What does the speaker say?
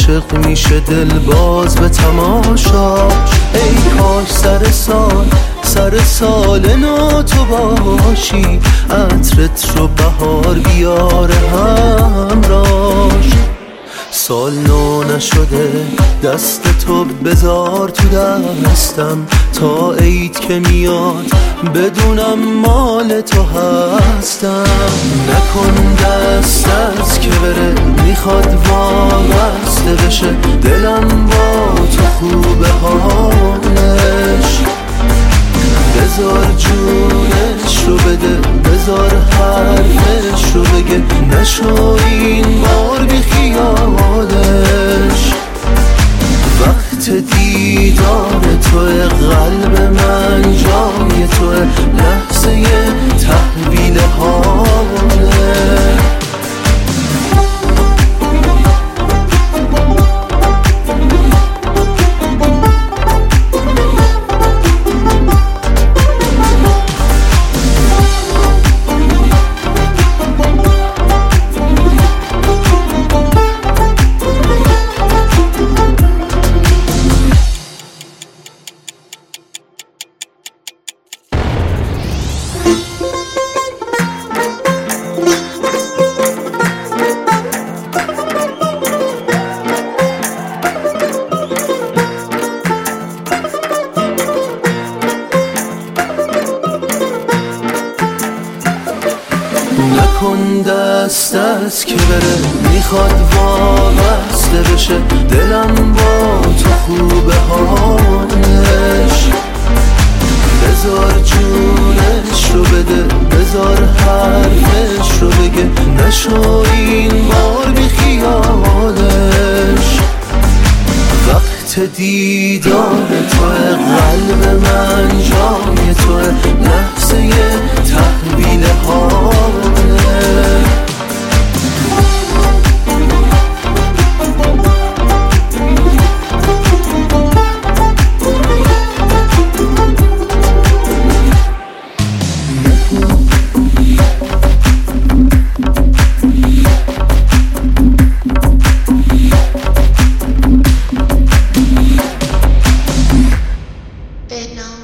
عاشق میشه دل باز به تماشاش. ای کاش سر سال نو تو باشی، عطرت رو بهار بیاره همراش. سال نو نشده دست تو بذار تو دستم، تا عید که میاد بدونم مال تو هستم. نکن دستت که بره، میخواد وابسته بشه دلم با تو خوبه حالش. بذار جونش رو بده، بذار حرفش رو بگه، نشو این بار بی خیالش. وقت دیدار توی قلب من جای توی، لحظه تحویل حاله. نکن دستت که بره، میخواد وابسته بشه دلم با تو خوبه حالش. بذار جونش رو بده، بذار حرفش رو بگه، نشو این بار بی خیالش. وقت دیدار توی قلب من جای توی، لحظه تحویل حاله. Vietnam.